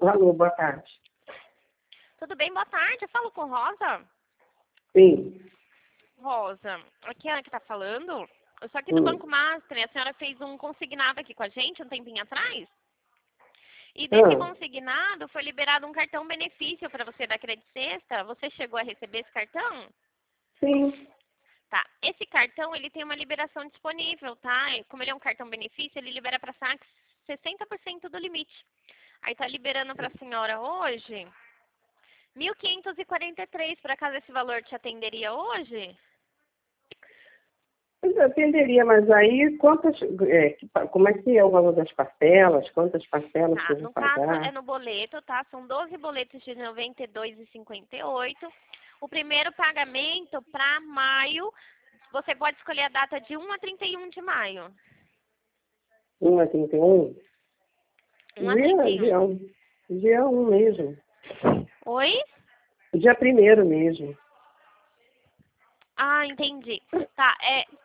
Alô, boa tarde. Tudo bem? Boa tarde. Eu falo com Rosa. Sim. Rosa, aqui é a Ana que tá falando. Eu sou aqui do Banco Master e a senhora fez um consignado aqui com a gente um tempinho atrás. E desse consignado foi liberado um cartão benefício para você da Credit Sexta. Você chegou a receber esse cartão? Sim. Tá. Esse cartão, ele tem uma liberação disponível, tá? E como ele é um cartão benefício, ele libera para saques 60% do limite. Aí tá liberando para a senhora hoje 1.543. Por acaso esse valor te atenderia hoje? Eu atenderia, mas aí como é que é o valor das parcelas? Quantas parcelas que eu vou No caso, pagar? é no boleto, tá? São 12 boletos de R$ 92,58. O primeiro pagamento para maio, você pode escolher a data de 1 a 31 de maio. 1 a 31? 1 a 31. Dia 1 mesmo. Oi? Dia 1º mesmo. Ah, entendi. Tá,